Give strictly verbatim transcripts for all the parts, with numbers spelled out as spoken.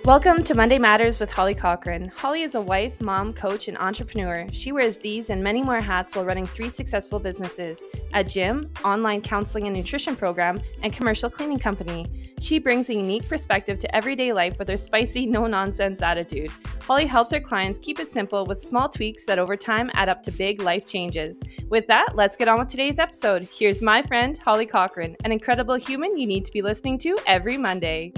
Welcome to Monday Matters with Holly Cochran. Holly is a wife, mom, coach, and entrepreneur. She wears these and many more hats while running three successful businesses: a gym, online counseling and nutrition program, and commercial cleaning company. She brings a unique perspective to everyday life with her spicy, no-nonsense attitude. Holly helps her clients keep it simple with small tweaks that over time add up to big life changes. With that, let's get on with today's episode. Here's my friend, Holly Cochran, an incredible human you need to be listening to every Monday.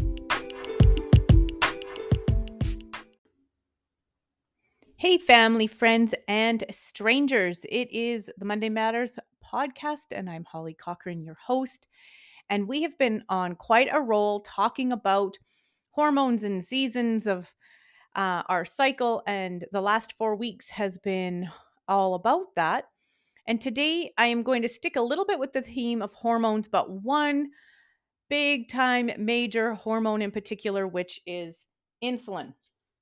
Hey, family, friends, and strangers. It is the Monday Matters podcast, and I'm Holly Cochran, your host. And we have been on quite a roll talking about hormones and seasons of uh, our cycle, and the last four weeks has been all about that. And today I am going to stick a little bit with the theme of hormones, but one big time major hormone in particular, which is insulin.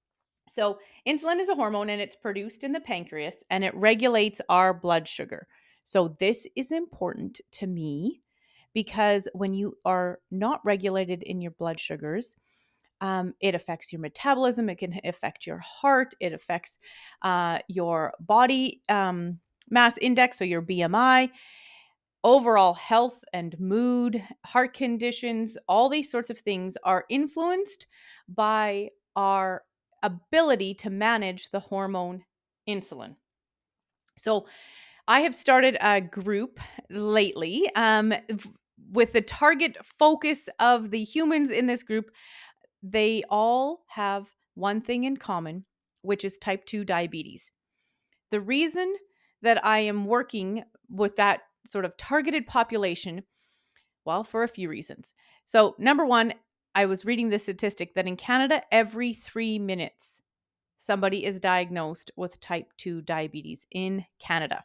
So insulin is a hormone and it's produced in the pancreas and it regulates our blood sugar. So this is important to me because when you are not regulated in your blood sugars, um, it affects your metabolism. It can affect your heart. It affects uh, your body um, mass index, so your B M I, overall health and mood, heart conditions. All these sorts of things are influenced by our ability to manage the hormone insulin. So I have started a group lately um, with the target focus of the humans in this group. They all have one thing in common, which is type two diabetes. The reason that I am working with that sort of targeted population, well, for a few reasons. So number one, I was reading the statistic that in Canada, every three minutes, somebody is diagnosed with type two diabetes in Canada.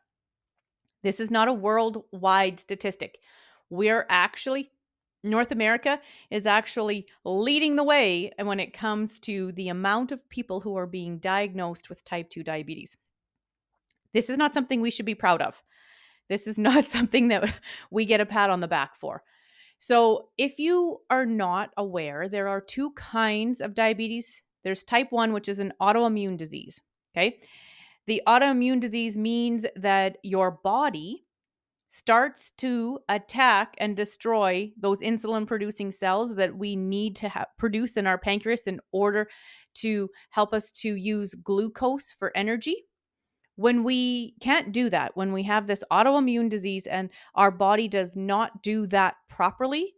This is not a worldwide statistic. We're actually, North America is actually leading the way when it comes to the amount of people who are being diagnosed with type two diabetes. This is not something we should be proud of. This is not something that we get a pat on the back for. So if you are not aware, there are two kinds of diabetes. There's type one, which is an autoimmune disease, okay? The autoimmune disease means that your body starts to attack and destroy those insulin-producing cells that we need to ha- produce in our pancreas in order to help us to use glucose for energy. When we can't do that, when we have this autoimmune disease and our body does not do that properly,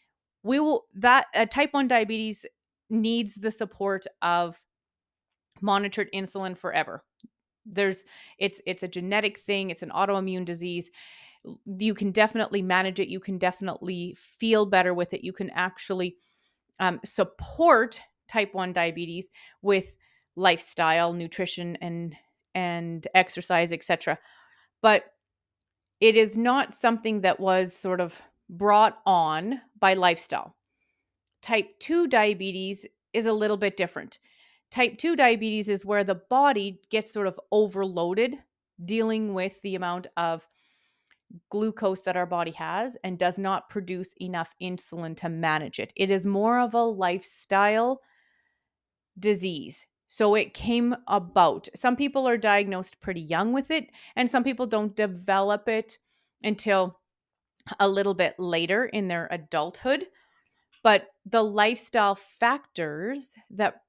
we will that uh, type one diabetes needs the support of monitored insulin forever. There's it's it's a genetic thing, it's an autoimmune disease. You can definitely manage it, you can definitely feel better with it. You can actually um, support type one diabetes with lifestyle, nutrition, and and exercise, et cetera. But it is not something that was sort of brought on by lifestyle. Type two diabetes is a little bit different. Type two diabetes is where the body gets sort of overloaded dealing with the amount of glucose that our body has and does not produce enough insulin to manage it. It is more of a lifestyle disease. So it came about. Some people are diagnosed pretty young with it, and some people don't develop it until a little bit later in their adulthood. But the lifestyle factors that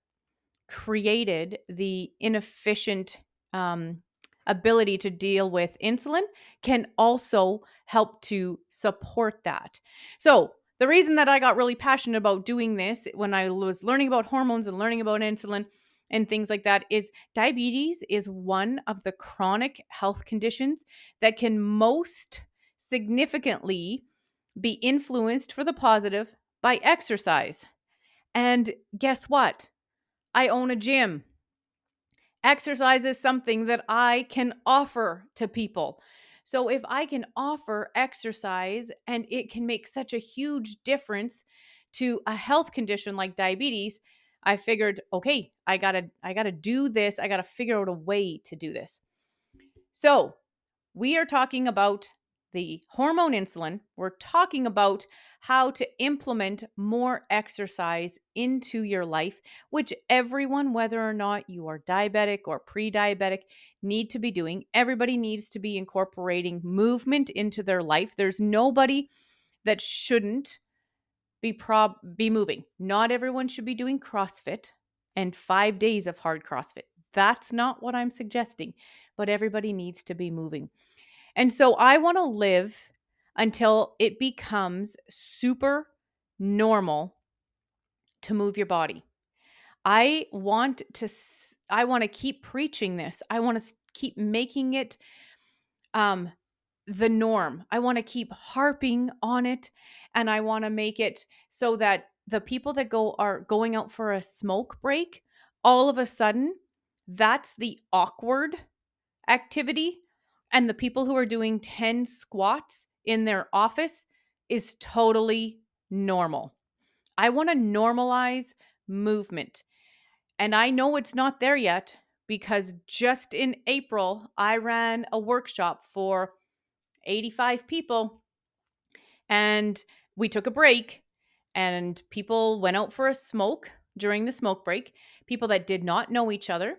created the inefficient um, ability to deal with insulin can also help to support that. So the reason that I got really passionate about doing this when I was learning about hormones and learning about insulin and things like that is diabetes is one of the chronic health conditions that can most significantly be influenced for the positive by exercise. And guess what? I own a gym. Exercise is something that I can offer to people. So if I can offer exercise and it can make such a huge difference to a health condition like diabetes, I figured, okay, I gotta, I gotta do this. I gotta figure out a way to do this. So we are talking about the hormone insulin. We're talking about how to implement more exercise into your life, which everyone, whether or not you are diabetic or pre-diabetic, need to be doing. Everybody needs to be incorporating movement into their life. There's nobody that shouldn't be prob be moving. Not everyone should be doing CrossFit and five days of hard CrossFit. That's not what I'm suggesting, but everybody needs to be moving. And so I want to live until it becomes super normal to move your body. I want to I want to keep preaching this. I want to keep making it um the norm. I want to keep harping on it, and I want to make it so that the people that go are going out for a smoke break, all of a sudden that's the awkward activity, and the people who are doing ten squats in their office is totally normal. I want to normalize movement. And I know it's not there yet because just in April, I ran a workshop for eighty-five people, and we took a break, and people went out for a smoke during the smoke break. People that did not know each other.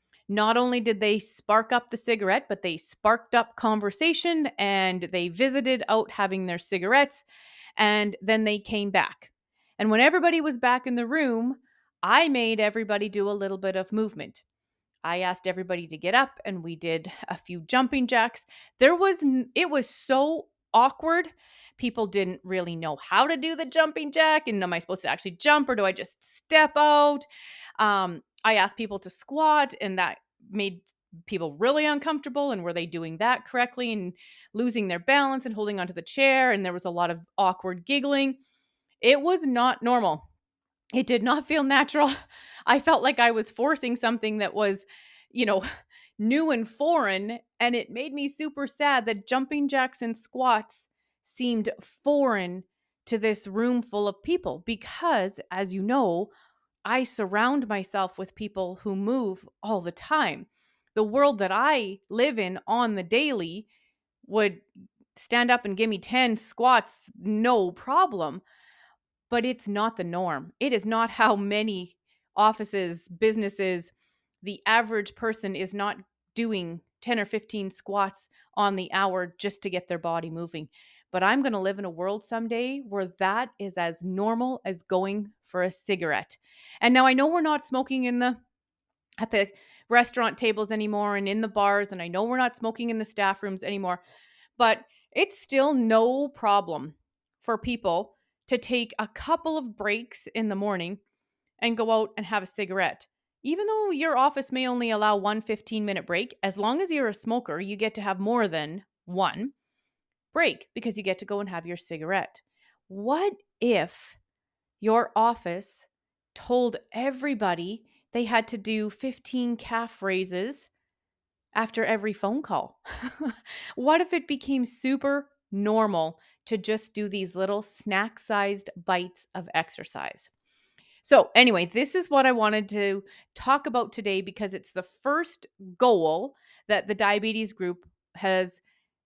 Not only did they spark up the cigarette, but they sparked up conversation, and they visited out having their cigarettes, and then they came back. And when everybody was back in the room, I made everybody do a little bit of movement. I asked everybody to get up, and we did a few jumping jacks. There was, it was so awkward. People didn't really know how to do the jumping jack. And am I supposed to actually jump, or do I just step out? Um, I asked people to squat, and that made people really uncomfortable. And were they doing that correctly and losing their balance and holding onto the chair? And there was a lot of awkward giggling. It was not normal. It did not feel natural. I felt like I was forcing something that was, you know, new and foreign. And it made me super sad that jumping jacks and squats seemed foreign to this room full of people because, as you know, I surround myself with people who move all the time. The world that I live in on the daily would stand up and give me ten squats, no problem. But it's not the norm. It is not how many offices, businesses, the average person is not doing ten or fifteen squats on the hour just to get their body moving. But I'm going to live in a world someday where that is as normal as going for a cigarette. And now I know we're not smoking in the at the restaurant tables anymore and in the bars, and I know we're not smoking in the staff rooms anymore, but it's still no problem for people to take a couple of breaks in the morning and go out and have a cigarette. Even though your office may only allow one fifteen-minute break, as long as you're a smoker, you get to have more than one break because you get to go and have your cigarette. What if your office told everybody they had to do fifteen calf raises after every phone call? What if it became super normal to just do these little snack-sized bites of exercise? So anyway, this is what I wanted to talk about today because it's the first goal that the diabetes group has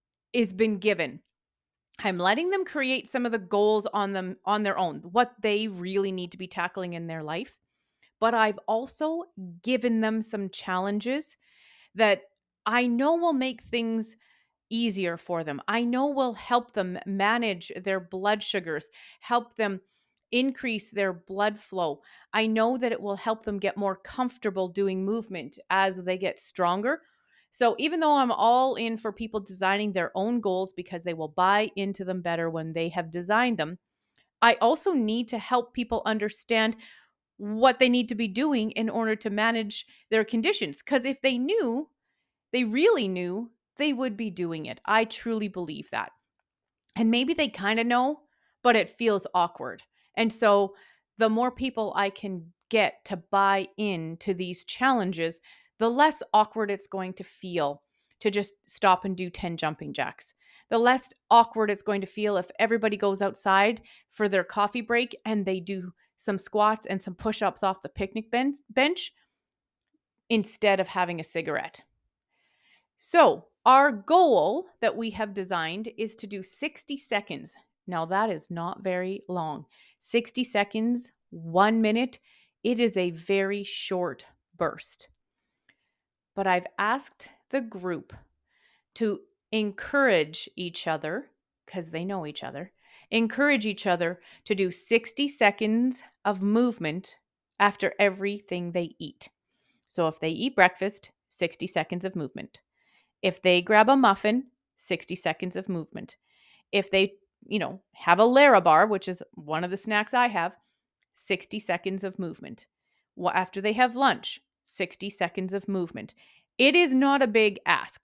is been given. I'm letting them create some of the goals on them on their own, what they really need to be tackling in their life. But I've also given them some challenges that I know will make things easier for them. I know will help them manage their blood sugars, help them increase their blood flow. I know that it will help them get more comfortable doing movement as they get stronger. So even though I'm all in for people designing their own goals because they will buy into them better when they have designed them, I also need to help people understand what they need to be doing in order to manage their conditions. Because if they knew, they really knew, they would be doing it. I truly believe that. And maybe they kind of know, but it feels awkward. And so the more people I can get to buy into these challenges, the less awkward it's going to feel to just stop and do ten jumping jacks. The less awkward it's going to feel if everybody goes outside for their coffee break and they do some squats and some push-ups off the picnic bench instead of having a cigarette. So Our goal that we have designed is to do sixty seconds. Now, that is not very long. sixty seconds, one minute, it is a very short burst. But I've asked the group to encourage each other, because they know each other, encourage each other to do sixty seconds of movement after everything they eat. So if they eat breakfast, sixty seconds of movement. If they grab a muffin, sixty seconds of movement. If they, you know, have a Larabar, which is one of the snacks I have, sixty seconds of movement. Well, after they have lunch, sixty seconds of movement. It is not a big ask,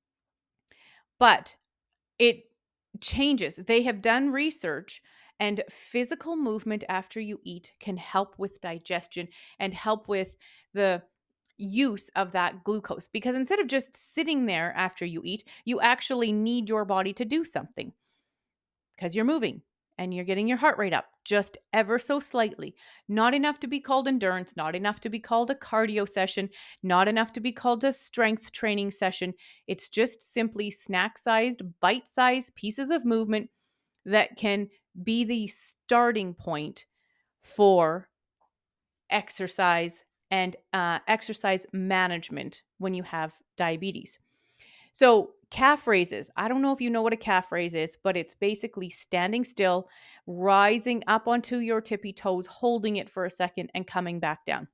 but it changes. They have done research, and physical movement after you eat can help with digestion and help with the use of that glucose, because instead of just sitting there after you eat, you actually need your body to do something because you're moving and you're getting your heart rate up just ever so slightly. Not enough to be called endurance, not enough to be called a cardio session, not enough to be called a strength training session. It's just simply snack-sized, bite-sized pieces of movement that can be the starting point for exercise and uh, exercise management when you have diabetes. So calf raises, I don't know if you know what a calf raise is, but it's basically standing still, rising up onto your tippy toes, holding it for a second and coming back down.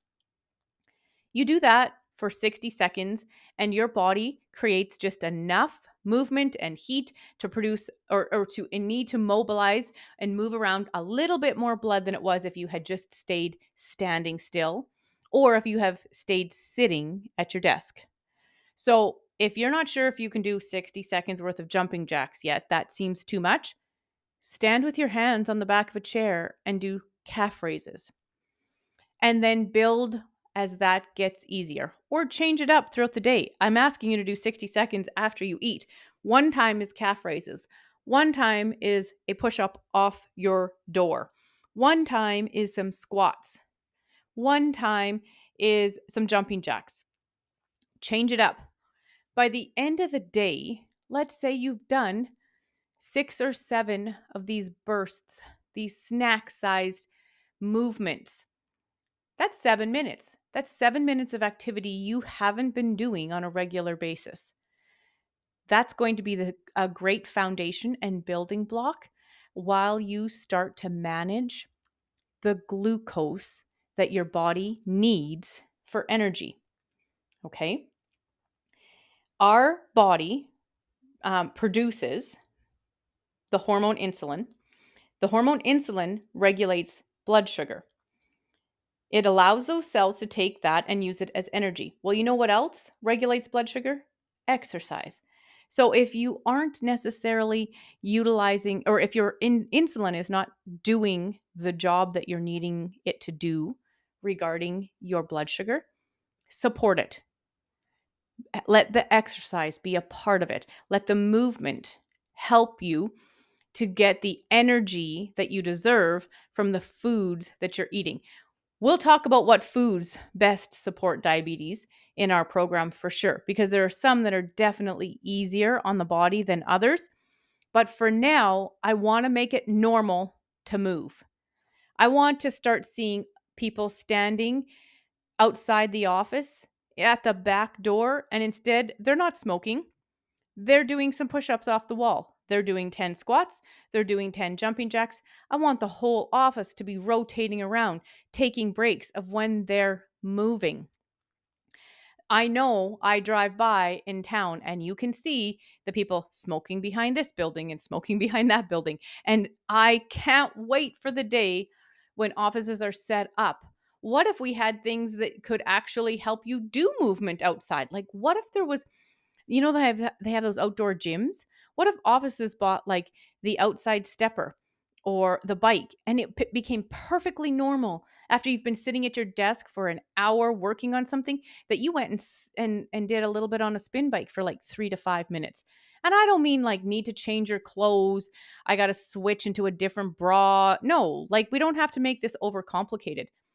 You do that for sixty seconds and your body creates just enough movement and heat to produce or, or to need to mobilize and move around a little bit more blood than it was if you had just stayed standing still or if you have stayed sitting at your desk. So if you're not sure if you can do sixty seconds worth of jumping jacks yet, that seems too much, stand with your hands on the back of a chair and do calf raises. And then build as that gets easier, or change it up throughout the day. I'm asking you to do sixty seconds after you eat. One time is calf raises. One time is a push-up off your door. One time is some squats. One time is some jumping jacks. Change it up. By the end of the day, let's say you've done six or seven of these bursts, these snack-sized movements. That's seven minutes. That's seven minutes of activity you haven't been doing on a regular basis. That's going to be the, a great foundation and building block while you start to manage the glucose that your body needs for energy. Okay? Our body um, produces the hormone insulin. The hormone insulin regulates blood sugar. It allows those cells to take that and use it as energy. Well, you know what else regulates blood sugar? Exercise. So if you aren't necessarily utilizing, or if your in, insulin is not doing the job that you're needing it to do regarding your blood sugar, support it. Let the exercise be a part of it. Let the movement help you to get the energy that you deserve from the foods that you're eating. We'll talk about what foods best support diabetes in our program for sure, because there are some that are definitely easier on the body than others. But for now, I want to make it normal to move. I want to start seeing people standing outside the office at the back door, and instead they're not smoking. They're doing some push-ups off the wall. They're doing ten squats. They're doing ten jumping jacks. I want the whole office to be rotating around, taking breaks of when they're moving. I know I drive by in town and you can see the people smoking behind this building and smoking behind that building. And I can't wait for the day when offices are set up. What if we had things that could actually help you do movement outside? Like what if there was, you know, they have they have those outdoor gyms. What if offices bought like the outside stepper or the bike and it p- became perfectly normal after you've been sitting at your desk for an hour working on something that you went and and and did a little bit on a spin bike for like three to five minutes. And I don't mean like need to change your clothes. I got to switch into a different bra. No, like we don't have to make this overcomplicated.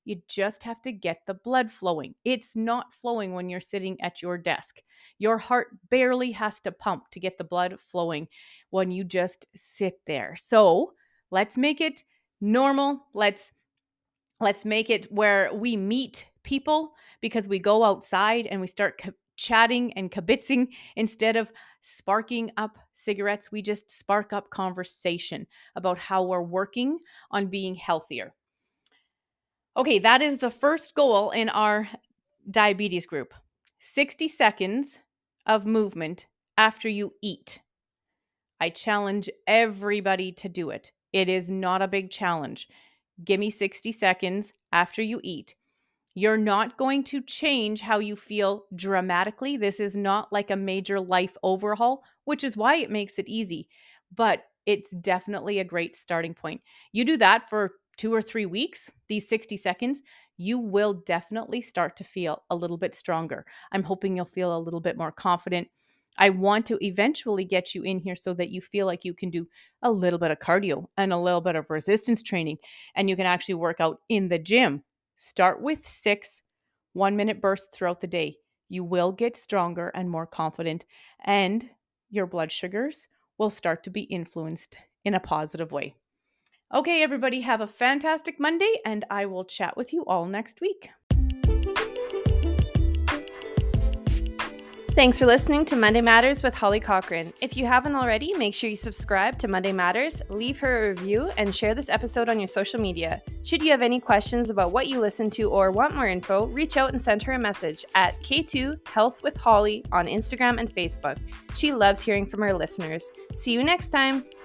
You just have to get the blood flowing. It's not flowing when you're sitting at your desk. Your heart barely has to pump to get the blood flowing when you just sit there. So let's make it normal. Let's let's make it where we meet people because we go outside and we start co- chatting and kibitzing instead of sparking up cigarettes. We just spark up conversation about how we're working on being healthier. Okay, that is the first goal in our diabetes group. sixty seconds of movement after you eat. I challenge everybody to do it. It is not a big challenge. Give me sixty seconds after you eat. You're not going to change how you feel dramatically. This is not like a major life overhaul, which is why it makes it easy. But it's definitely a great starting point. You do that for two or three weeks, these sixty seconds, you will definitely start to feel a little bit stronger. I'm hoping you'll feel a little bit more confident. I want to eventually get you in here so that you feel like you can do a little bit of cardio and a little bit of resistance training, and you can actually work out in the gym. Start with six one-minute bursts throughout the day. You will get stronger and more confident, and your blood sugars will start to be influenced in a positive way. Okay, everybody, have a fantastic Monday, and I will chat with you all next week. Thanks for listening to Monday Matters with Holly Cochran. If you haven't already, make sure you subscribe to Monday Matters, leave her a review, and share this episode on your social media. Should you have any questions about what you listen to or want more info, reach out and send her a message at K two Health with Holly on Instagram and Facebook. She loves hearing from her listeners. See you next time.